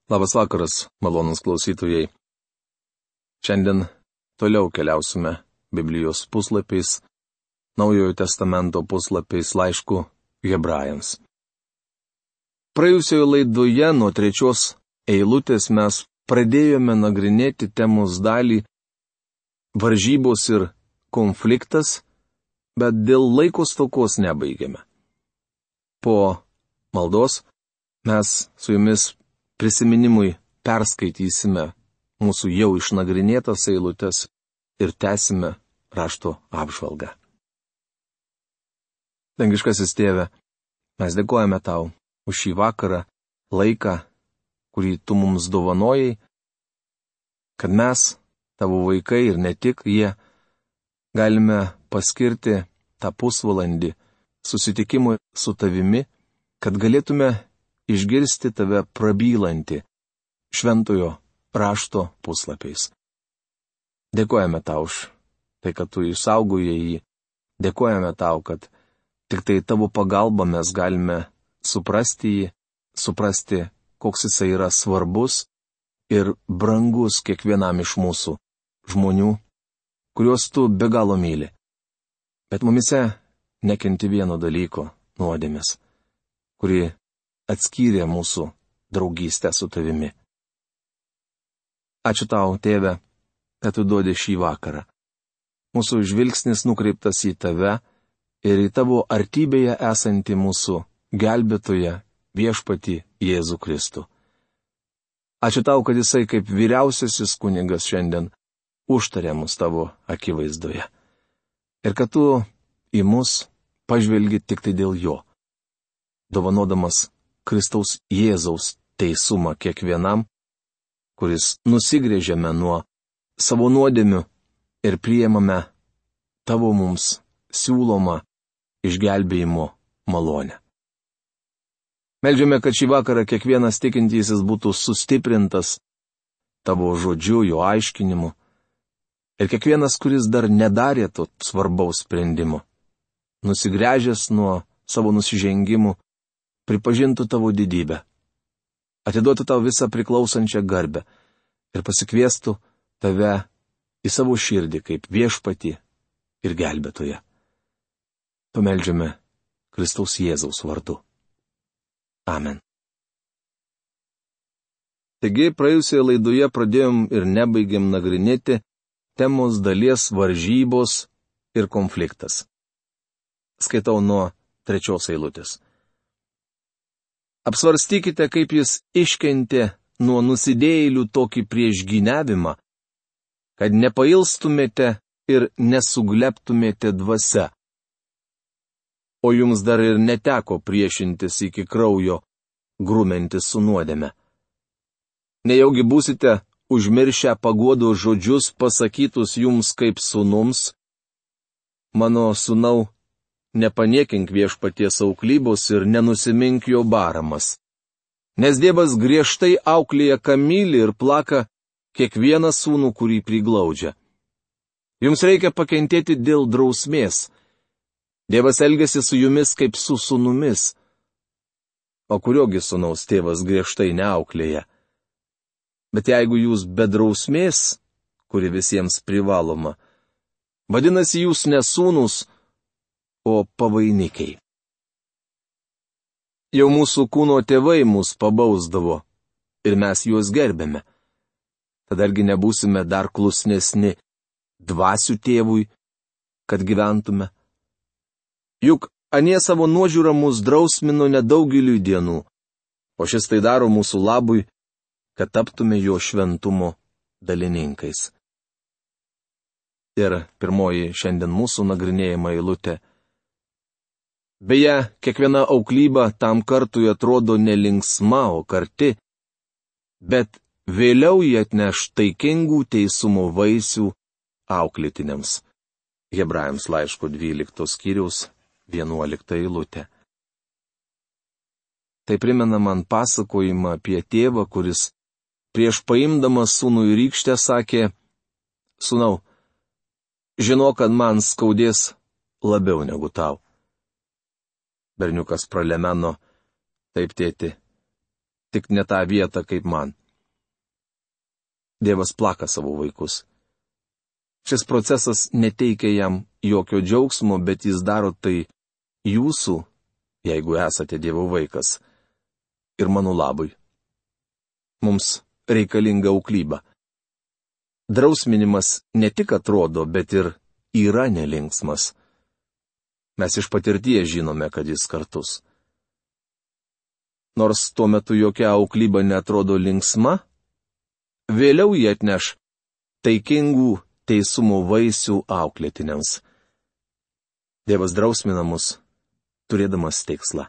Labas vakaras, malonūs klausytojai. Šiandien toliau keliausime Biblijos puslapiais, Naujojo testamento puslapiais laišku Hebrajams. Praėjusioje laidoje nuo 3 eilutės mes pradėjome nagrinėti temos dalį varžybos ir konfliktas, bet dėl laiko stokos nebaigėme. Po maldos mes su jumis prisiminimui perskaitysime mūsų jau išnagrinėtas eilutes ir tęsime rašto apžvalgą. Dangiškasis Tėve, mes dėkojame Tau už šį vakarą, laiką, kurį Tu mums dovanojai, kad mes, Tavo vaikai ir ne tik jie, galime paskirti tą pusvalandį susitikimui su Tavimi, kad galėtume išgirsti Tave prabylantį šventojo rašto puslapiais. Dėkojame Tau už tai, kad Tu išsaugojai jį. Dėkojame Tau, kad tik tai Tavo pagalba mes galime suprasti jį, suprasti, koks jisai yra svarbus ir brangus kiekvienam iš mūsų žmonių, kuriuos Tu be galo myli. Bet mumise nekenti vieno dalyko - nuodėmės, kuri atskyrė mūsų draugystę su Tavimi. Ačiū Tau, Tėve, kad Tu duodi šį vakarą. Mūsų žvilgsnis nukreiptas į Tave ir į Tavo artybėje esantį mūsų gelbėtoją viešpatį Jėzų Kristų. Ačiū Tau, kad Jisai kaip vyriausiasis kunigas šiandien užtarė mus Tavo akivaizdoje. Ir kad Tu į mus pažvelgi tik tai dėl Jo, dovanodamas Kristaus Jėzaus teisumą kiekvienam, kuris nusigrėžėme nuo savo nuodėmių ir priėmame Tavo mums siūlomą išgelbėjimo malonę. Meldžiame, kad šį vakarą kiekvienas tikintysis būtų sustiprintas Tavo žodžiu, jo aiškinimu, ir kiekvienas, kuris dar nedarė to svarbaus sprendimo, nusigręžęs nuo savo nusižengimų, pripažintų Tavo didybę, atiduotų Tau visą priklausančią garbę ir pasikviestų Tave į savo širdį kaip viešpatį ir gelbėtoją. Pameldžiame Kristaus Jėzaus vardu. Amen. Taigi, praėjusioje laidoje pradėjom ir nebaigėm nagrinėti temos dalies varžybos ir konfliktas. Skaitau nuo 3 eilutės. Apsvarstykite, kaip jis iškentė nuo nusidėjėlių tokį priešgyniavimą, kad nepailstumėte ir nesugleptumėte dvasia. O jums dar ir neteko priešintis iki kraujo, grumentis su nuodėme. Nejaugi būsite užmiršę paguodos žodžius pasakytus jums kaip sūnums? Mano sūnau, nepaniekink viešpaties auklybos ir nenusimink jo baramas. Nes Dievas griežtai auklėja, ką myli ir plaka kiekvieną sūnų, kurį priglaudžia. Jums reikia pakentėti dėl drausmės. Dievas elgiasi su jumis kaip su sūnumis. O kuriogi sūnaus tėvas griežtai neauklėja? Bet jeigu jūs be drausmės, kuri visiems privaloma, vadinasi jūs ne sūnūs, o pavainikiai. Jau mūsų kūno tėvai mus pabausdavo ir mes juos gerbėme. Tad argi nebūsime dar klusnesni dvasių tėvui, kad gyventume? Juk anie savo nuožiūrą mus drausmino nedaugeliui dienų, o šis tai daro mūsų labui, kad taptume jo šventumo dalininkais. Ir pirmoji šiandien mūsų nagrinėjama eilutė. Beje, kiekviena auklyba tam kartui atrodo nelinksma, o karti, bet vėliau jie atneš taikingų teisumo vaisių auklėtiniams. Hebrajams laiško 12 skyriaus 11 eilutė. Tai primena man pasakojimą apie tėvą, kuris prieš paimdamas sūnų į rykštę sakė: Sūnau, žinau, kad man skaudės labiau negu tau. Berniukas pralemeno: Taip, tėti, tik ne tą vietą kaip man. Dievas plaka savo vaikus. Šis procesas neteikia jam jokio džiaugsmo, bet jis daro tai jūsų, jeigu esate Dievo vaikas, ir mano labui. Mums reikalinga auklyba. Drausminimas ne tik atrodo, bet ir yra nelinksmas. Mes iš patirties žinome, kad jis kartus. Nors tuo metu jokia auklyba netrodo linksma, vėliau jie atneš taikingų teisumo vaisių auklėtiniams. Dievas drausmina mus, turėdamas tikslą.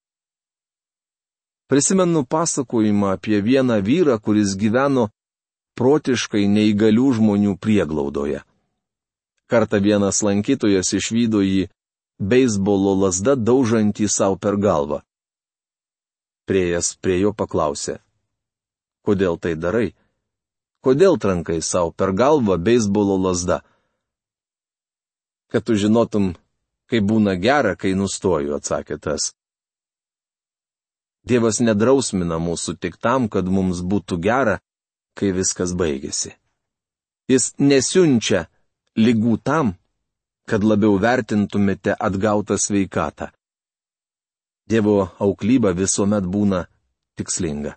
Prisimenu pasakojimą apie vieną vyrą, kuris gyveno protiškai neįgalių žmonių prieglaudoje. Kartą vienas lankytojas išvydo jį beisbolo lazda daužantį savo per galvą. Priėjęs prie jo paklausė: kodėl tai darai? Kodėl trankai savo per galvą beisbolo lazda? Kad tu žinotum, kaip būna gera, kai nustoju, atsakė tas. Dievas nedrausmina mūsų tik tam, kad mums būtų gera, kai viskas baigėsi. Jis nesiunčia ligų tam, kad labiau vertintumėte atgautą sveikatą. Dievo auklyba visuomet būna tikslinga.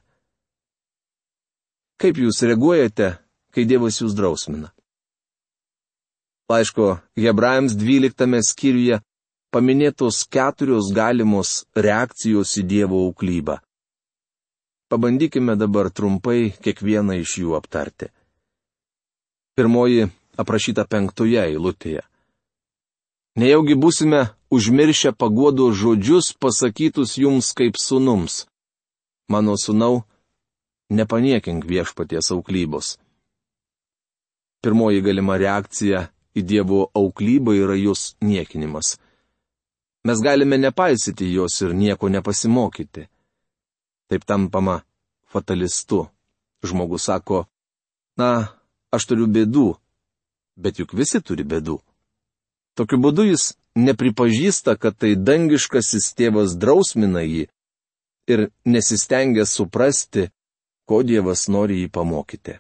Kaip jūs reaguojate, kai Dievas jūs drausmina? Laiško Hebrajams 12 skyriuje paminėtos 4 galimos reakcijos į Dievo auklybą. Pabandykime dabar trumpai kiekvieną iš jų aptarti. Pirmoji aprašyta 5 eilutėje. Nejaugi būsime užmiršę paguodos žodžius pasakytus jums kaip sūnums. Mano sūnau, nepaniekink viešpaties auklybos. Pirmoji galima reakcija į Dievo auklybą yra jos niekinimas. Mes galime nepaisyti jos ir nieko nepasimokyti. Taip tampama fatalistu. Žmogus sako: na, aš turiu bėdų, bet juk visi turi bėdų. Tokiu būdu jis nepripažįsta, kad tai dangiškasis tėvas drausmina jį ir nesistengia suprasti, ko Dievas nori jį pamokyti.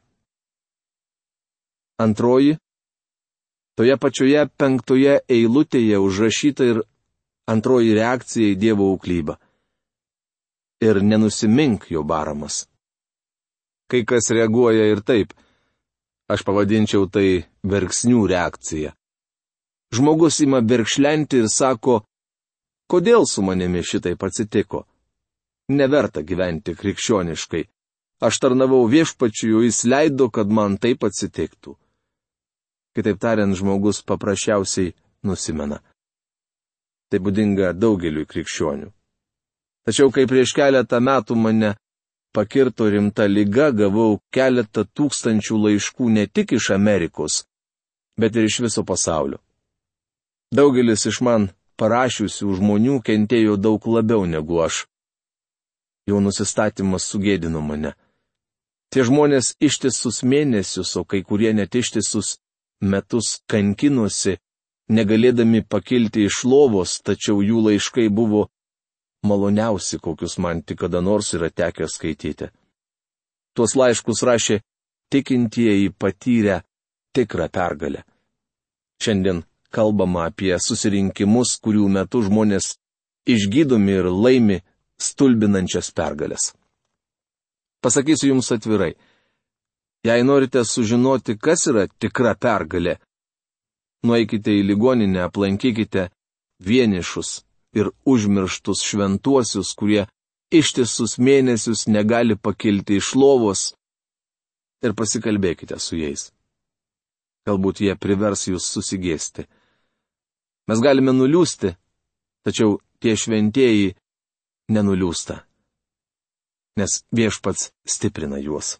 Antroji, toje pačioje 5 eilutėje užrašyta ir antroji reakcija į Dievo auklybą. Ir nenusimink jo baramas. Kai kas reaguoja ir taip. Aš pavadinčiau tai verksnių reakcija. Žmogus ima verkšlenti ir sako: kodėl su manimi šitaip atsitiko? Neverta gyventi krikščioniškai. Aš tarnavau viešpačiui, o jis leido, kad man taip atsitiktų. Kitaip tariant, žmogus paprasčiausiai nusimena. Tai būdinga daugeliui krikščionių. Tačiau kai prieš keletą metų mane pakirto rimta liga, gavau keletą tūkstančių laiškų ne tik iš Amerikos, bet ir iš viso pasaulio. Daugelis iš man parašiusių žmonių kentėjo daug labiau negu aš. Jų nusistatymas sugėdino mane. Tie žmonės ištisus mėnesius, o kai kurie net ištisus metus kankinosi, negalėdami pakilti iš lovos, tačiau jų laiškai buvo maloniausi, kokius man tik kada nors yra tekę skaityti. Tuos laiškus rašė tikintieji patyrę tikrą pergalę. Šiandien kalbama apie susirinkimus, kurių metu žmonės išgydomi ir laimi stulbinančias pergalės. Pasakysiu jums atvirai. Jei norite sužinoti, kas yra tikra pergalė, nueikite į ligoninę, aplankykite vienišus ir užmirštus šventuosius, kurie ištisus mėnesius negali pakilti iš lovos, ir pasikalbėkite su jais. Galbūt jie privers jūs susigėsti. Mes galime nuliūsti, tačiau tie šventieji nenuliūsta, nes viešpats stiprina juos.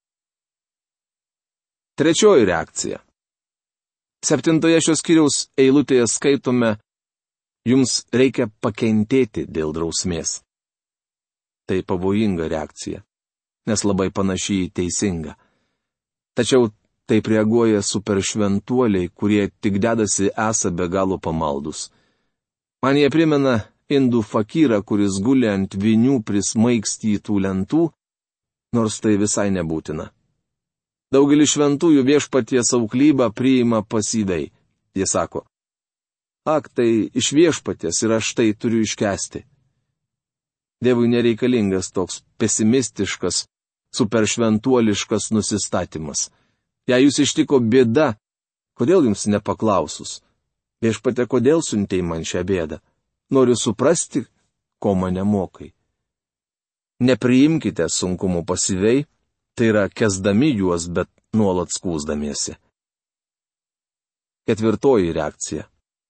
Trečioji reakcija. 7 šios skyriaus eilutėje skaitome: jums reikia pakentėti dėl drausmės. Tai pavojinga reakcija, nes labai panaši į teisingą. Tačiau taip reaguoja superšventuoliai, kurie tik dedasi esą be galo pamaldus. Man jie primena indų fakyrą, kuris guli ant vinių prismaigstytų lentų nors tai visai nebūtina. Daugelis šventųjų viešpaties auklybą priima pasyviai. Jie sako, ak, tai iš viešpaties ir aš tai turiu iškęsti. Dievui nereikalingas toks pesimistiškas, superšventuoliškas nusistatymas. Jei jūs ištiko bėda, kodėl jums nepaklausus? Viešpatie, kodėl siuntei man šią bėdą? Noriu suprasti, ko mane mokai. Nepriimkite sunkumų pasyviai, tai yra kesdami juos, bet nuolat skųsdamiesi. 4 reakcija.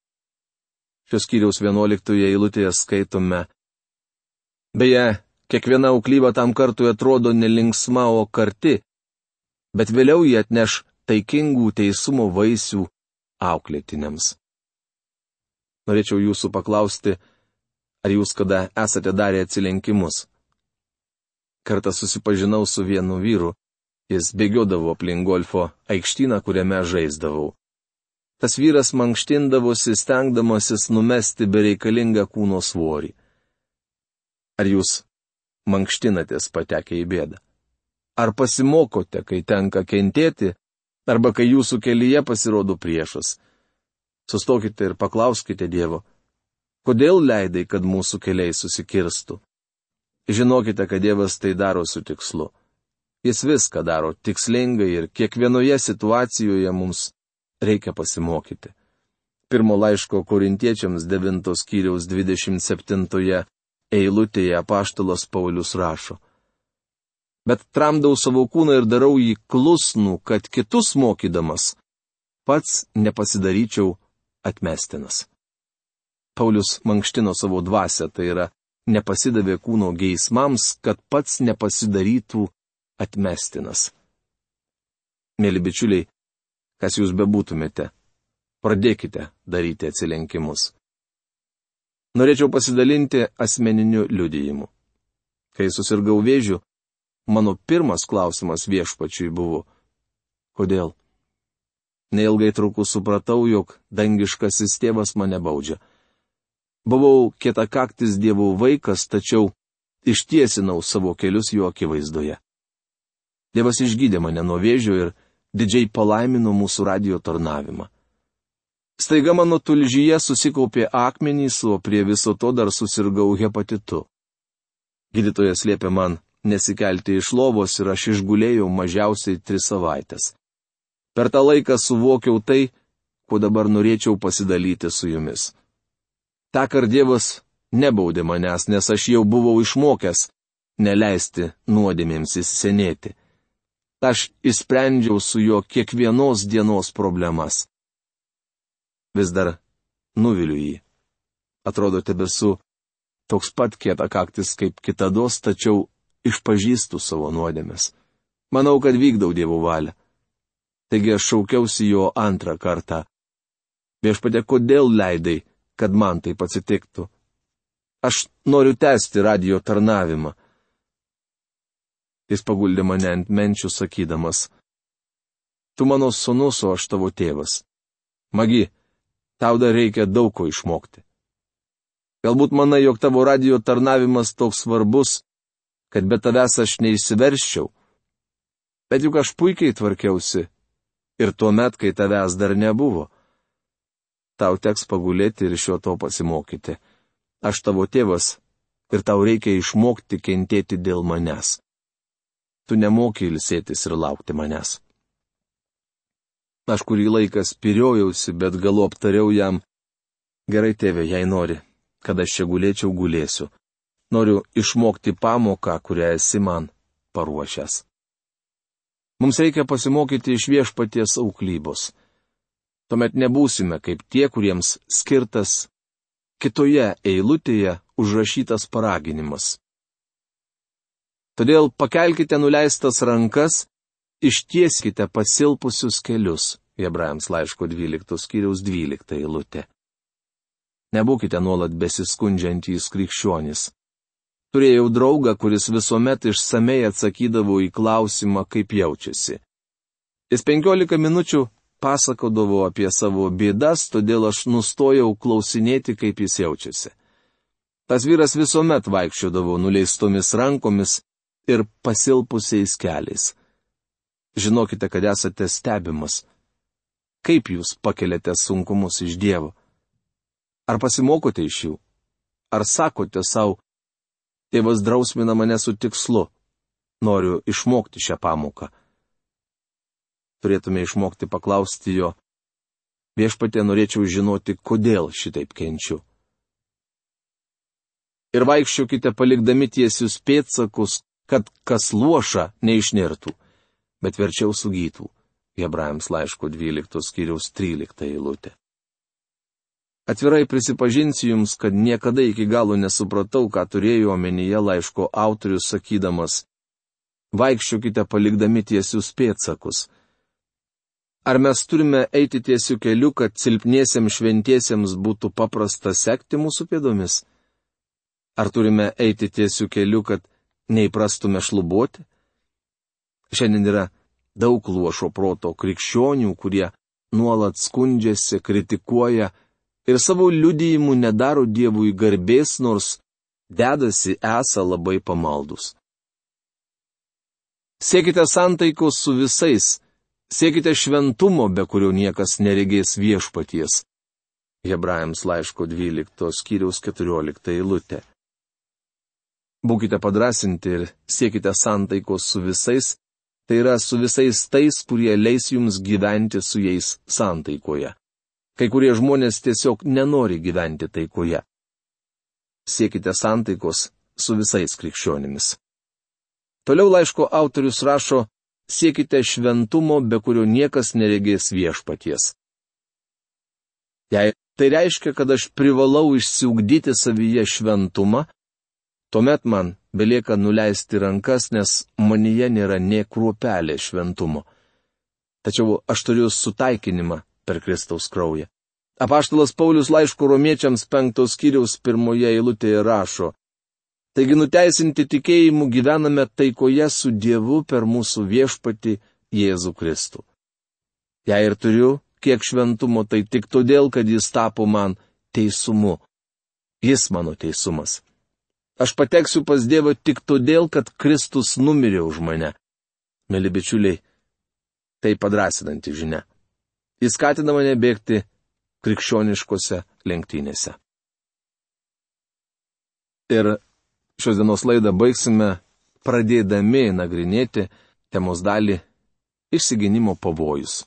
Šios skyriaus 11 eilutėje skaitome. Beje, kiekviena auklyba tam kartui atrodo nelinksma, o karti, bet vėliau jie atneš taikingų teisumo vaisių auklėtiniams. Norėčiau jūsų paklausti, ar jūs kada esate darę atsilenkimus. Kartą susipažinau su vienu vyru, jis bėgiodavo aplink golfo aikštyną, kuriame žaisdavau. Tas vyras mankštindavosi, stengdamasis numesti bereikalingą kūno svorį. Ar jūs mankštinatės patekę į bėdą? Ar pasimokote, kai tenka kentėti, arba kai jūsų kelyje pasirodo priešas? Sustokite ir paklauskite Dievo, kodėl leidai, kad mūsų keliai susikirstų? Žinokite, kad Dievas tai daro su tikslu. Jis viską daro tikslingai ir kiekvienoje situacijoje mums reikia pasimokyti. 1 laiško Korintiečiams 9 skyriaus 27 eilutėje apaštalas Paulius rašo. Bet tramdau savo kūną ir darau jį klusnų, kad kitus mokydamas pats nepasidaryčiau atmestinas. Paulius mankštino savo dvasią, tai yra nepasidavė kūno geismams, kad pats nepasidarytų atmestinas. Mėly bičiuliai, kas jūs bebūtumėte, pradėkite daryti atsilenkimus. Norėčiau pasidalinti asmeniniu liudijimu. Kai susirgau vėžiu, mano pirmas klausimas viešpačiui buvo, kodėl? Neilgai trukus supratau, jog dangiškasis tėvas mane baudžia. Buvau kietakaktis Dievo vaikas, tačiau ištiesinau savo kelius jo akivaizdoje. Dievas išgydė mane nuo vėžio ir didžiai palaimino mūsų radijo tarnavimą. Staiga mano tulžyje susikaupė akmenys, o prie viso to dar susirgau hepatitu. Gydytojas liepė man nesikelti iš lovos ir aš išgulėjau mažiausiai 3 savaites. Per tą laiką suvokiau tai, ko dabar norėčiau pasidalyti su jumis. Tąkart Dievas nebaudė manęs, nes aš jau buvau išmokęs neleisti nuodėmėms įsisenėti. Aš išsprendžiau su juo kiekvienos dienos problemas. Vis dar nuviliu jį. Atrodo, tebesu toks pat kietakaktis kaip kitados, tačiau išpažįstu savo nuodėmes. Manau, kad vykdau Dievo valią. Taigi aš šaukiausi jo 2 kartą. Viešpatie, kodėl leidai, kad man taip atsitiktų? Aš noriu tęsti radijo tarnavimą. Jis paguldė mane ant menčių sakydamas, tu mano sūnus, o aš tavo tėvas. Magi, tau dar reikia daug ko išmokti. Galbūt manai, jog tavo radijo tarnavimas toks svarbus, kad be tavęs aš neišsiversčiau. Bet juk aš puikiai tvarkiausi ir tuomet, kai tavęs dar nebuvo. Tau teks pagulėti ir iš jo to pasimokyti. Aš tavo tėvas ir tau reikia išmokti kentėti dėl manęs. Tu nemoki ilsėtis ir laukti manęs. Aš kurį laiką spyriojausi, bet galu aptariau jam, gerai tėve, jei nori, kad aš čia gulėčiau, gulėsiu. Noriu išmokti pamoką, kurią esi man paruošęs. Mums reikia pasimokyti iš viešpaties auklybos. Tuomet nebūsime kaip tie, kuriems skirtas kitoje eilutėje užrašytas paraginimas. Todėl pakelkite nuleistas rankas, ištieskite pasilpusius kelius. Hebrajams laiško 12 skyriaus 12 eilutė. Nebūkite nuolat besiskundžiantys krikščionys. Turėjau draugą, kuris visuomet išsamei atsakydavo į klausimą, kaip jaučiasi. Jis 15 minučių pasakodavo apie savo bėdas, todėl aš nustojau klausinėti, kaip jis jaučiasi. Tas vyras visuomet vaikščiodavo nuleistomis rankomis, ir pasilpusiais keliais. Žinokite, kad esate stebimas. Kaip jūs pakeliate sunkumus iš Dievo? Ar pasimokote iš jų? Ar sakote savo, tėvas drausmina mane su tikslu, noriu išmokti šią pamoką? Turėtume išmokti paklausti jo, viešpatie, norėčiau žinoti, kodėl šitaip kenčiu. Ir vaikščiokite palikdami tiesius pėdsakus, kad kas luoša neišnirtų, bet verčiau sugytų. Hebrajams laiško 12 skyriaus 13 eilutė. Atvirai prisipažinsiu jums, kad niekada iki galo nesupratau, ką turėjo omenyje laiško autorius sakydamas, vaikščiokite palikdami tiesius pėdsakus. Ar mes turime eiti tiesiu keliu, kad silpniesiems šventiesiems būtų paprasta sekti mūsų pėdomis? Ar turime eiti tiesiu keliu, kad neįprastume šlubuoti? Šiandien yra daug luošo proto krikščionių, kurie nuolat skundžiasi, kritikuoja ir savo liudijimų nedaro Dievui garbės, nors dedasi esą labai pamaldus. Siekite santaikos su visais, siekite šventumo, be kurio niekas neregės viešpaties. Hebrajams laiško 12 skyriaus 14 eilutė. Būkite padrasinti ir siekite santaikos su visais, tai yra su visais tais, kurie leis jums gyventi su jais santaikoje. Kai kurie žmonės tiesiog nenori gyventi taikoje. Siekite santaikos su visais krikščionimis. Toliau laiško autorius rašo, siekite šventumo, be kurio niekas neregės viešpaties. Jei tai reiškia, kad aš privalau išsiugdyti savyje šventumą, tuomet man belieka nuleisti rankas, nes manyje nėra nė kruopelė šventumo. Tačiau aš turiu sutaikinimą per Kristaus kraują. Apaštalas Paulius laiško Romiečiams 5 skyriaus 1 eilutėje rašo, taigi nuteisinti tikėjimu gyvename taikoje su Dievu per mūsų viešpatį Jėzų Kristų. Jei ir turiu kiek šventumo, tai tik todėl, kad jis tapo man teisumu. Jis mano teisumas. Aš pateksiu pas Dievą tik todėl, kad Kristus numirė už mane. Mėly bičiuliai, tai padrasinanti žinia. Jis skatina mane bėgti krikščioniškose lenktynėse. Ir šios dienos laidą baigsime pradėdami nagrinėti temos dalį išsigynimo pavojus.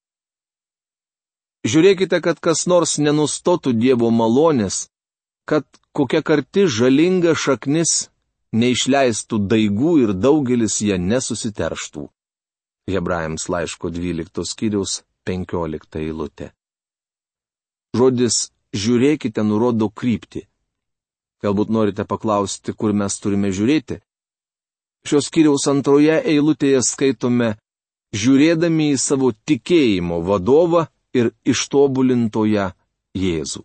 Žiūrėkite, kad kas nors nenustotų Dievo malonės, kad kokia karti žalinga šaknis neišleistų daigų ir daugelis ją nesusiterštų. Hebrajams laiško 12 skyriaus 15 eilutė. Žodis žiūrėkite nurodo kryptį. Galbūt norite paklausti, kur mes turime žiūrėti. Šios skyriaus 2 eilutėje skaitome, žiūrėdami į savo tikėjimo vadovą ir ištobulintoją Jėzų.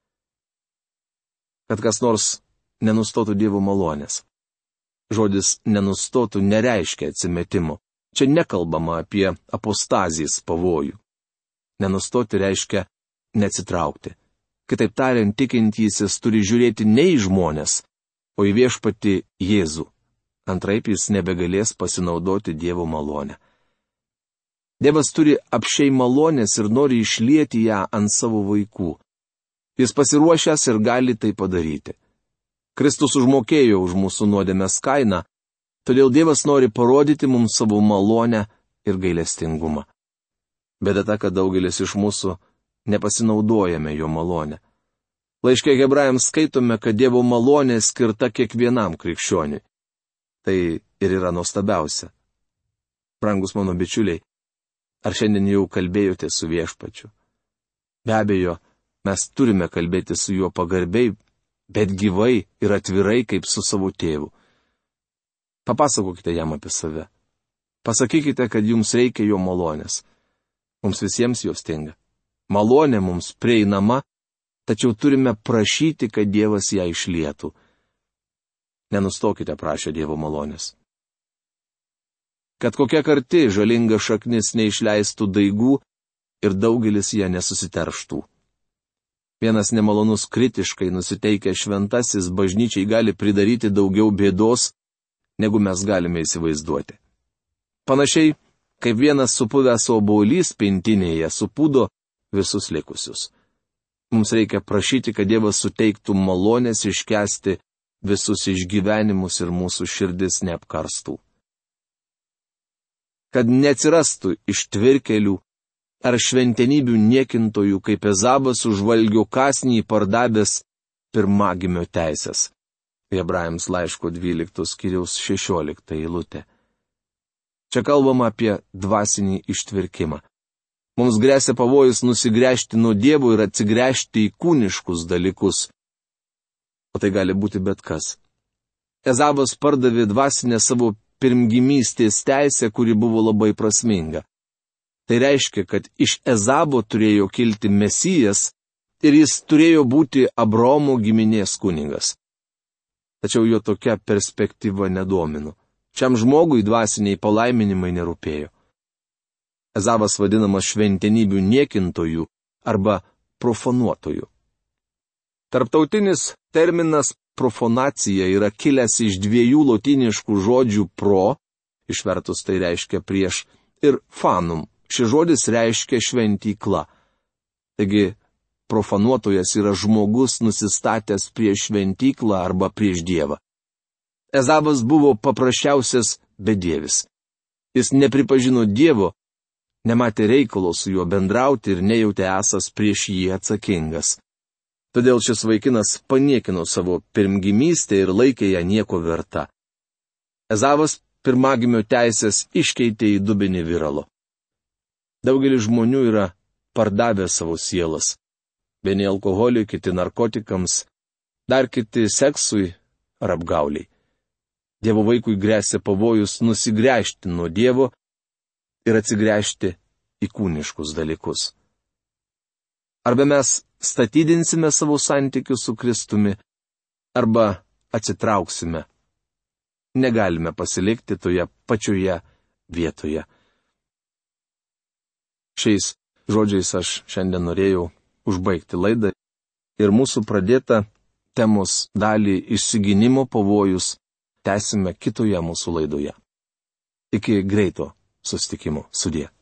Kad kas nors nenustotų Dievo malonės. Žodis nenustotų nereiškia atsimetimo. Čia nekalbama apie apostazijos pavojų. Nenustoti reiškia neatsitraukti. Kitaip tariant, tikintysis turi žiūrėti ne į žmonės, o į viešpatį Jėzų. Antraip jis nebegalės pasinaudoti Dievo malonę. Dievas turi apsčiai malonės ir nori išlieti ją ant savo vaikų. Jis pasiruošęs ir gali tai padaryti. Kristus užmokėjo už mūsų nuodėmės kainą, todėl Dievas nori parodyti mums savo malonę ir gailestingumą. Bėda ta, kad daugelis iš mūsų nepasinaudojame jo malonę. Laiške Hebrajams skaitome, kad Dievo malonė skirta kiekvienam krikščioniui. Tai ir yra nuostabiausia. Brangus mano bičiuliai, ar šiandien jau kalbėjote su viešpačiu? Be abejo, mes turime kalbėti su juo pagarbiai, bet gyvai ir atvirai kaip su savo tėvu. Papasakokite jam apie save. Pasakykite, kad jums reikia jo malonės. Mums visiems jos stinga. Malonė mums prieinama, tačiau turime prašyti, kad Dievas ją išlietų. Nenustokite prašę Dievo malonės. Kad kokia karti žalinga šaknis neišleistų daigų ir daugelis ją nesusiterštų. Vienas nemalonus kritiškai nusiteikęs šventasis bažnyčiai gali pridaryti daugiau bėdos, negu mes galime įsivaizduoti. Panašiai, kaip vienas supuvęs obuolys pintinėje supūdo visus likusius. Mums reikia prašyti, kad Dievas suteiktų malonės iškęsti visus išgyvenimus ir mūsų širdis neapkarstų. Kad neatsirastų ištvirkelių ar šventenybių niekintojų, kaip Ezavas užvalgio kąsnį pardavęs pirmagimio teisės. Hebrajams laiško 12 skyriaus 16 eilutė. Čia kalbama apie dvasinį ištvirkimą. Mums gresia pavojus nusigręžti nuo Dievo ir atsigręžti į kūniškus dalykus. O tai gali būti bet kas. Ezavas pardavė dvasinę savo pirmgimystės teisę, kuri buvo labai prasminga. Tai reiškia, kad iš Ezavo turėjo kilti Mesijas ir jis turėjo būti Abraomo giminės kunigas. Tačiau jo tokia perspektyva nedomino. Šiam žmogui dvasiniai palaiminimai nerūpėjo. Ezavas vadinamas šventenybių niekintojų arba profanuotojų. Tarptautinis terminas profanacija yra kilęs iš dviejų lotyniškų žodžių pro, išvertus tai reiškia prieš, ir fanum. Šis žodis reiškia šventykla. Taigi, profanuotojas yra žmogus nusistatęs prieš šventyklą arba prieš Dievą. Ezavas buvo paprasčiausias bedievis. Jis nepripažino Dievo, nematė reikalo su juo bendrauti ir nejautė esąs prieš jį atsakingas. Todėl šis vaikinas paniekino savo pirmgimystę ir laikė ją nieko verta. Ezavas pirmagimio teisės iškeitė į dubinį viralo. Daugelis žmonių yra pardavę savo sielas. Vieni alkoholiui, kiti narkotikams, dar kiti seksui ar apgauliai. Dievo vaikui gresia pavojus nusigręžti nuo Dievo ir atsigręžti į kūniškus dalykus. Arba mes statydinsime savo santykius su Kristumi, arba atsitrauksime. Negalime pasilikti toje pačioje vietoje. Šiais žodžiais aš šiandien norėjau užbaigti laidą ir mūsų pradėtą temos dalį išsigynimo pavojus tęsime kitoje mūsų laidoje. Iki greito susitikimo. Sudie.